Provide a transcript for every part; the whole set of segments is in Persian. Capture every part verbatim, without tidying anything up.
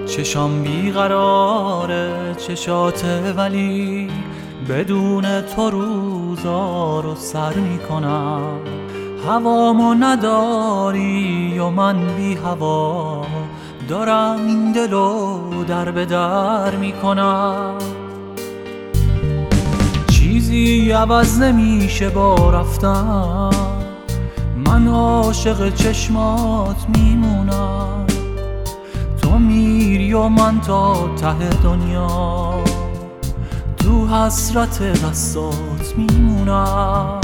چشام بیقراره چشاته، ولی بدون تو روزا رو سر میکنم. هوامو نداری و من بی هوا دارم این دلو در به در میکنم. چیزی عوض نمیشه با رفتن، من عاشق چشمات میمونم. تو میری و من تا ته دنیا تو حسرت دستات میمونم.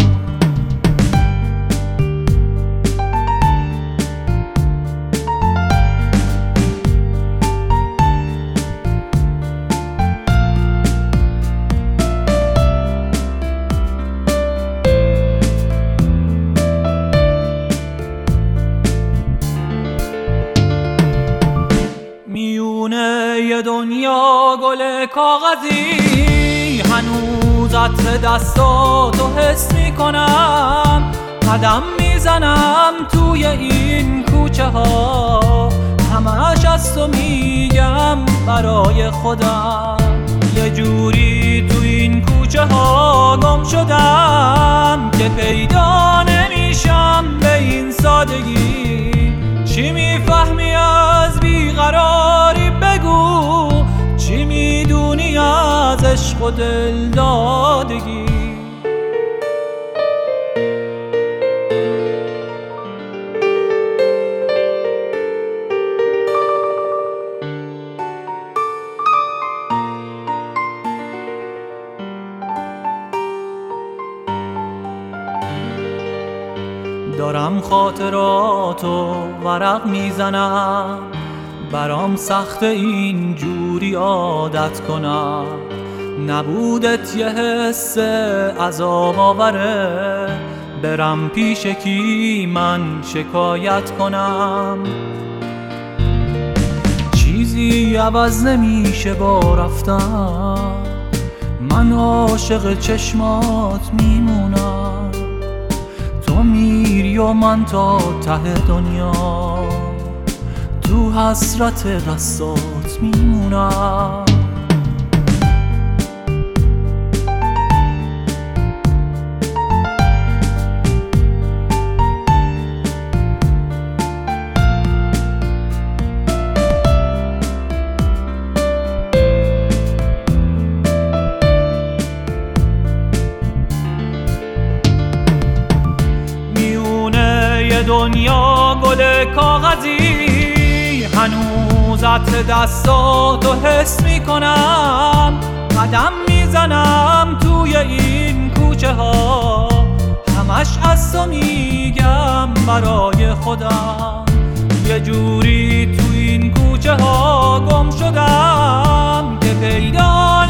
میونه ی دنیا گل کاغذی، هنوزت دستاتو حس میکنم. قدم میزنم توی این کوچه ها، همش از تو میگم برای خودم. یه جوری تو این کوچه ها گم شدم که پیدا نمیشم به این سادگی. چی میفهمی از بیقراری بگو، چی میدونی از عشق و دلدادگی. دارم خاطراتو ورق میزنم، برام سخت این جوری عادت کنم. نبودت یه حس عذاب آوره، برم پیش کی من شکایت کنم. چیزی عوض نمیشه با رفتن، من عاشق چشمات میمونم. تو میری و من تا ته دنیا تو حسرت دستات میمونم. دنیا گل کاغذی، هنوزت دستاتو حس میکنم. قدم میزنم توی این کوچه ها، همش از تو میگم برای خودم. یه جوری تو این کوچه ها گم شدم که پیدا